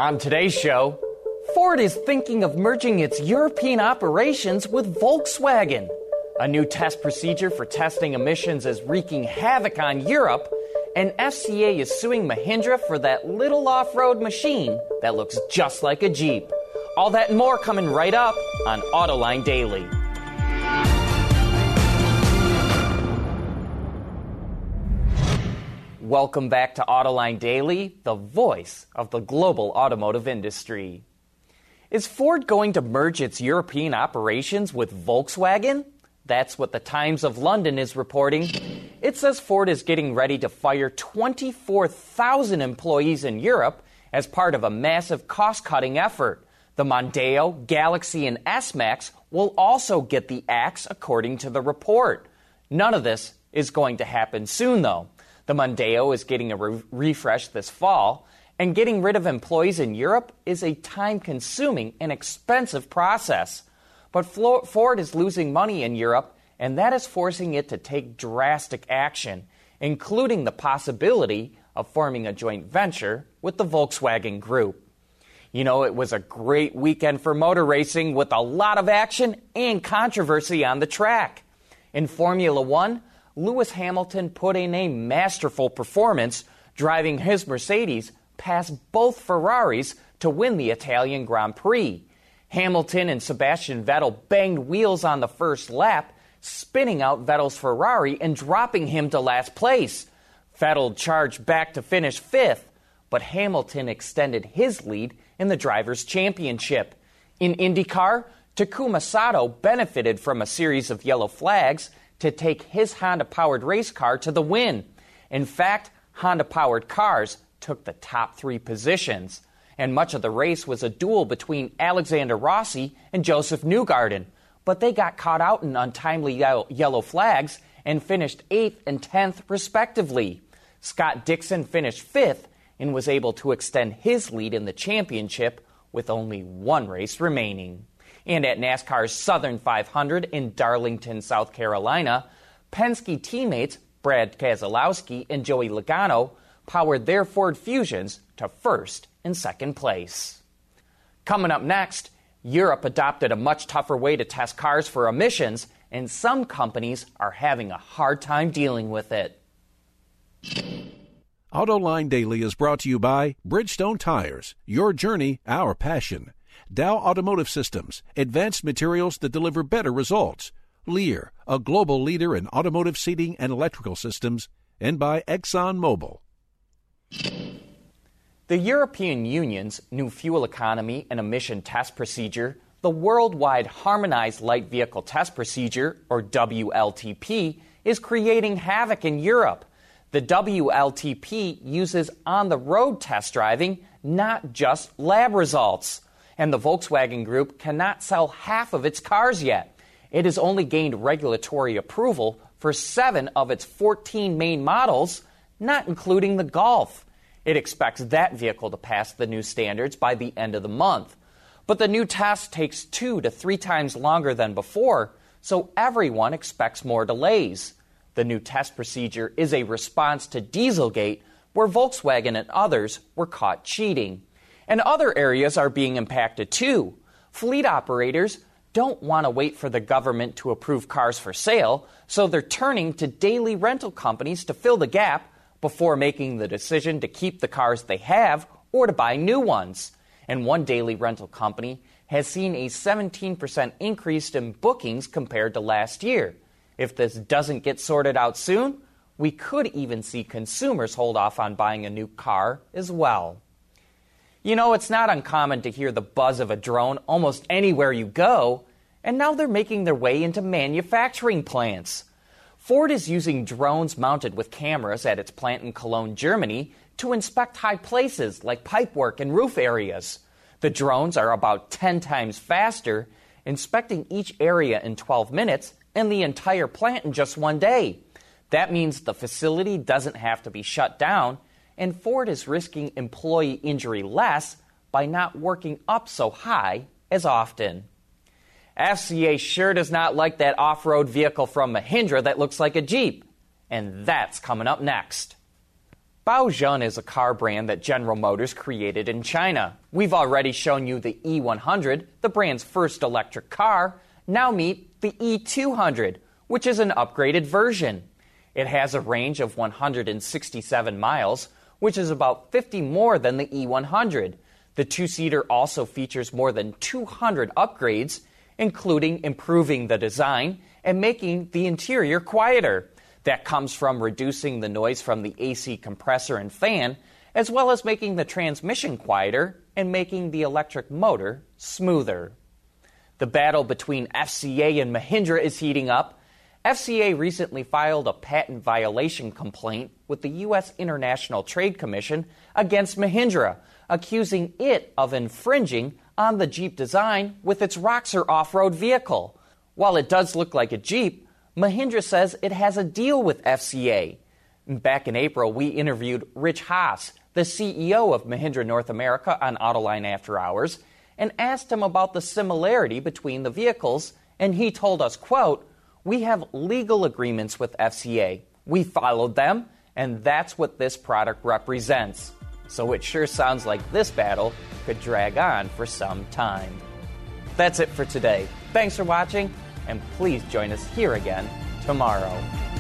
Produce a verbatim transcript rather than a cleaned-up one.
On today's show, Ford is thinking of merging its European operations with Volkswagen. A new test procedure for testing emissions is wreaking havoc on Europe, and F C A is suing Mahindra for that little off-road machine that looks just like a Jeep. All that and more coming right up on Autoline Daily. Welcome back to Autoline Daily, the voice of the global automotive industry. Is Ford going to merge its European operations with Volkswagen? That's what the Times of London is reporting. It says Ford is getting ready to fire twenty-four thousand employees in Europe as part of a massive cost-cutting effort. The Mondeo, Galaxy, and S-Max will also get the axe, according to the report. None of this is going to happen soon, though. The Mondeo is getting a re- refresh this fall, and getting rid of employees in Europe is a time-consuming and expensive process. But Flo- Ford is losing money in Europe, and that is forcing it to take drastic action, including the possibility of forming a joint venture with the Volkswagen Group. You know, it was a great weekend for motor racing with a lot of action and controversy on the track. In Formula One, Lewis Hamilton put in a masterful performance, driving his Mercedes past both Ferraris to win the Italian Grand Prix. Hamilton and Sebastian Vettel banged wheels on the first lap, spinning out Vettel's Ferrari and dropping him to last place. Vettel charged back to finish fifth, but Hamilton extended his lead in the Drivers' Championship. In IndyCar, Takuma Sato benefited from a series of yellow flags to take his Honda-powered race car to the win. In fact, Honda-powered cars took the top three positions, and much of the race was a duel between Alexander Rossi and Joseph Newgarden, but they got caught out in untimely yellow flags and finished eighth and tenth respectively. Scott Dixon finished fifth and was able to extend his lead in the championship with only one race remaining. And at NASCAR's Southern five hundred in Darlington, South Carolina, Penske teammates Brad Keselowski and Joey Logano powered their Ford Fusions to first and second place. Coming up next, Europe adopted a much tougher way to test cars for emissions, and some companies are having a hard time dealing with it. Autoline Daily is brought to you by Bridgestone Tires, your journey, our passion. Dow Automotive Systems, advanced materials that deliver better results. Lear, a global leader in automotive seating and electrical systems. And by ExxonMobil. The European Union's new fuel economy and emission test procedure, the Worldwide Harmonized Light Vehicle Test Procedure, or W L T P, is creating havoc in Europe. The W L T P uses on-the-road test driving, not just lab results. And the Volkswagen Group cannot sell half of its cars yet. It has only gained regulatory approval for seven of its fourteen main models, not including the Golf. It expects that vehicle to pass the new standards by the end of the month. But the new test takes two to three times longer than before, so everyone expects more delays. The new test procedure is a response to Dieselgate, where Volkswagen and others were caught cheating. And other areas are being impacted too. Fleet operators don't want to wait for the government to approve cars for sale, so they're turning to daily rental companies to fill the gap before making the decision to keep the cars they have or to buy new ones. And one daily rental company has seen a seventeen percent increase in bookings compared to last year. If this doesn't get sorted out soon, we could even see consumers hold off on buying a new car as well. You know, it's not uncommon to hear the buzz of a drone almost anywhere you go, and now they're making their way into manufacturing plants. Ford is using drones mounted with cameras at its plant in Cologne, Germany, to inspect high places like pipework and roof areas. The drones are about ten times faster, inspecting each area in twelve minutes and the entire plant in just one day. That means the facility doesn't have to be shut down, and Ford is risking employee injury less by not working up so high as often. F C A sure does not like that off-road vehicle from Mahindra that looks like a Jeep. And that's coming up next. Baojun is a car brand that General Motors created in China. We've already shown you the E one hundred, the brand's first electric car. Now meet the E two hundred, which is an upgraded version. It has a range of one hundred sixty-seven miles, which is about fifty more than the E one hundred. The two-seater also features more than two hundred upgrades, including improving the design and making the interior quieter. That comes from reducing the noise from the A C compressor and fan, as well as making the transmission quieter and making the electric motor smoother. The battle between F C A and Mahindra is heating up. F C A recently filed a patent violation complaint with the U S International Trade Commission against Mahindra, accusing it of infringing on the Jeep design with its Roxor off-road vehicle. While it does look like a Jeep, Mahindra says it has a deal with F C A. Back in April, we interviewed Rich Haas, the C E O of Mahindra North America, on Autoline After Hours, and asked him about the similarity between the vehicles, and he told us, quote, "We have legal agreements with F C A. We followed them, and that's what this product represents." So it sure sounds like this battle could drag on for some time. That's it for today. Thanks for watching, and please join us here again tomorrow.